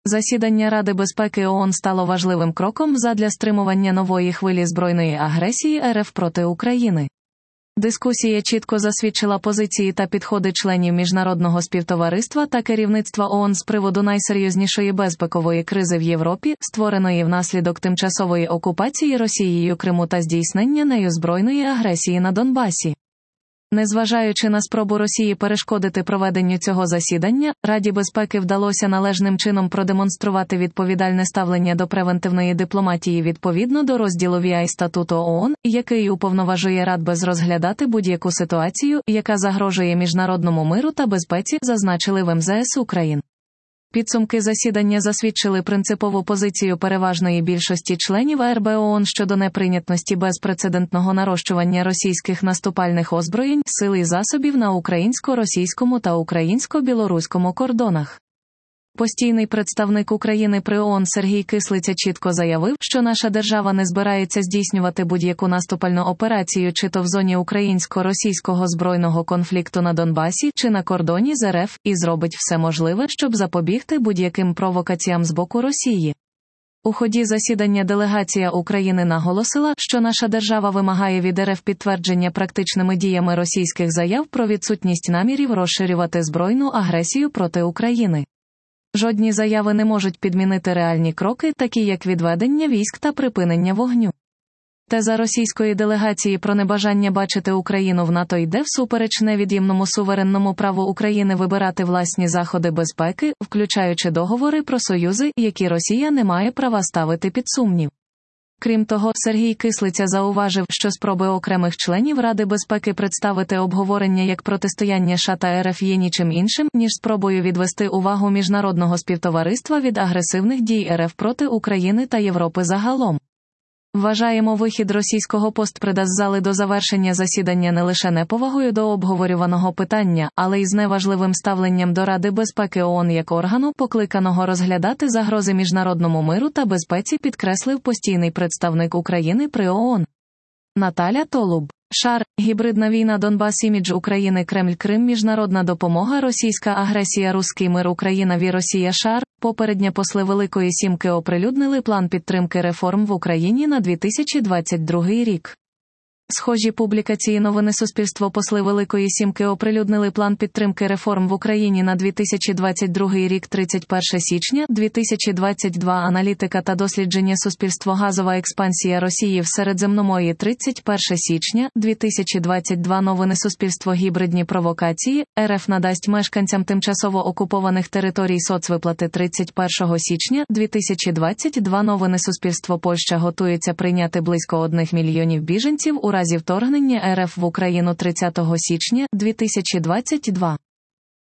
Засідання Ради безпеки ООН стало важливим кроком задля стримування нової хвилі збройної агресії РФ проти України. Дискусія чітко засвідчила позиції та підходи членів міжнародного співтовариства та керівництва ООН з приводу найсерйознішої безпекової кризи в Європі, створеної внаслідок тимчасової окупації Росією Криму та здійснення нею збройної агресії на Донбасі. Незважаючи на спробу Росії перешкодити проведенню цього засідання, Раді безпеки вдалося належним чином продемонструвати відповідальне ставлення до превентивної дипломатії відповідно до розділу VI Статуту ООН, який уповноважує Радбез розглядати будь-яку ситуацію, яка загрожує міжнародному миру та безпеці, зазначили в МЗС України. Підсумки засідання засвідчили принципову позицію переважної більшості членів РБ ООН щодо неприйнятності безпрецедентного нарощування російських наступальних озброєнь, сил і засобів на українсько-російському та українсько-білоруському кордонах. Постійний представник України при ООН Сергій Кислиця чітко заявив, що наша держава не збирається здійснювати будь-яку наступальну операцію чи то в зоні українсько-російського збройного конфлікту на Донбасі, чи на кордоні з РФ, і зробить все можливе, щоб запобігти будь-яким провокаціям з боку Росії. У ході засідання делегація України наголосила, що наша держава вимагає від РФ підтвердження практичними діями російських заяв про відсутність намірів розширювати збройну агресію проти України. Жодні заяви не можуть підмінити реальні кроки, такі як відведення військ та припинення вогню. Теза російської делегації про небажання бачити Україну в НАТО йде всупереч невід'ємному суверенному праву України вибирати власні заходи безпеки, включаючи договори про союзи, які Росія не має права ставити під сумнів. Крім того, Сергій Кислиця зауважив, що спроби окремих членів Ради безпеки представити обговорення як протистояння США та РФ є нічим іншим, ніж спробою відвести увагу міжнародного співтовариства від агресивних дій РФ проти України та Європи загалом. Вважаємо вихід російського постпреда з зали до завершення засідання не лише неповагою до обговорюваного питання, але й з неважливим ставленням до Ради безпеки ООН як органу, покликаного розглядати загрози міжнародному миру та безпеці, підкреслив постійний представник України при ООН. Наталя Толуб. Шар, гібридна війна Донбас, імідж України, Кремль, Крим, міжнародна допомога, російська агресія, руський мир, Україна, ві, Росія, шар. Попередньо посли Великої Сімки оприлюднили план підтримки реформ в Україні на 2022 рік. Схожі публікації новини Суспільство. Посли Великої Сімки оприлюднили план підтримки реформ в Україні на 2022 рік 31 січня 2022 аналітика та дослідження Суспільство. Газова експансія Росії в Середземномор'ї 31 січня 2022 новини Суспільство. Гібридні провокації. РФ надасть мешканцям тимчасово окупованих територій соцвиплати 31 січня 2022 новини Суспільство. Польща готується прийняти близько 1 мільйонів біженців у разі вторгнення РФ в Україну 30 січня 2022.